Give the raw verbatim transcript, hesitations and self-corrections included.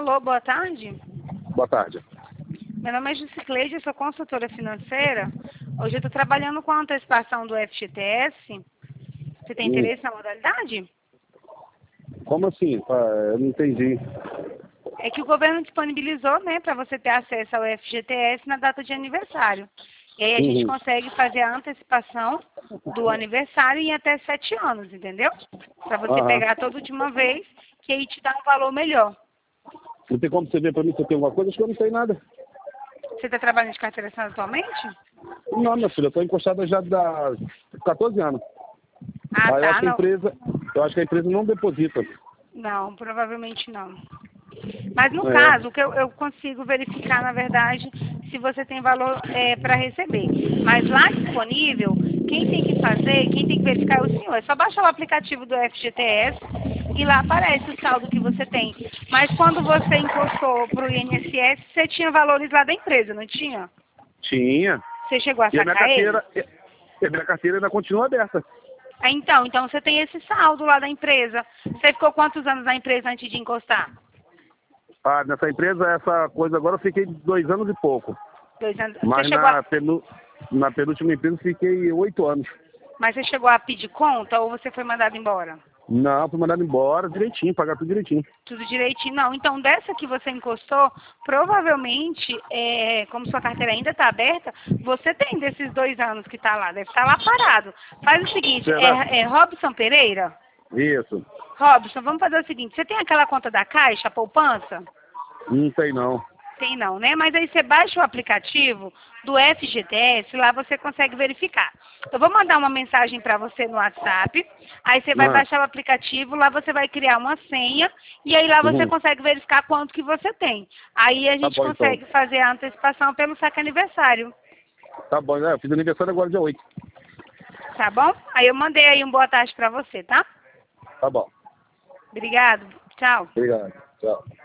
Alô, boa tarde. Boa tarde. Meu nome é Jusicleide, eu sou consultora financeira. Hoje eu estou trabalhando com a antecipação do F G T S. Você tem Hum. interesse na modalidade? Como assim? Ah, eu não entendi. É que o governo disponibilizou, né, para você ter acesso ao F G T S na data de aniversário. E aí a gente Uhum. consegue fazer a antecipação do aniversário em até sete anos, entendeu? Para você Aham. pegar tudo de uma vez, que aí te dá um valor melhor. Não tem como você ver pra mim se eu tenho alguma coisa? Acho que eu não tenho nada. Você está trabalhando de carteira assinada atualmente? Não, meu filho, eu tô encostada já há quatorze anos. Ah, Aí eu acho tá. que a Não, empresa, eu acho que a empresa não deposita. não, provavelmente não. Mas no É. caso, o que eu, eu consigo verificar, na verdade, se você tem valor para receber. Mas lá disponível, quem tem que fazer, quem tem que verificar é o senhor. É só baixar o aplicativo do F G T S e lá aparece o saldo que você tem. Mas quando você encostou para o I N S S, você tinha valores lá da empresa, não tinha? Tinha. Você chegou a E a minha sacar eles? carteira, e a minha carteira ainda continua aberta. Ah, então, então você tem esse saldo lá da empresa. Você ficou quantos anos na empresa antes de encostar? Ah, nessa empresa, essa coisa agora eu fiquei dois anos e pouco. Dois anos. Você Mas chegou a... na, penu, na penúltima empresa eu fiquei oito anos. Mas você chegou a pedir conta ou você foi mandado embora? Não, fui mandado embora direitinho, pagar tudo direitinho. Tudo direitinho. Não, então dessa que você encostou, provavelmente, é, como sua carteira ainda está aberta, você tem desses dois anos que está lá, deve estar lá parado. Faz o seguinte, Será? é, é Robson Pereira? Isso. Robson, vamos fazer o seguinte, você tem aquela conta da Caixa, a poupança? Não sei não. Tem não, né? Mas aí você baixa o aplicativo do F G T S, lá você consegue verificar. Eu vou mandar uma mensagem para você no WhatsApp, aí você vai Ah. baixar o aplicativo, lá você vai criar uma senha, e aí lá você Uhum. consegue verificar quanto que você tem. Aí a Tá gente bom então. consegue fazer a antecipação pelo saque aniversário, Tá bom, né? Eu fiz aniversário agora dia oito. tá bom? Aí eu mandei aí um boa tarde para você, tá? Tá bom. Obrigado, tchau. Obrigado. Tchau.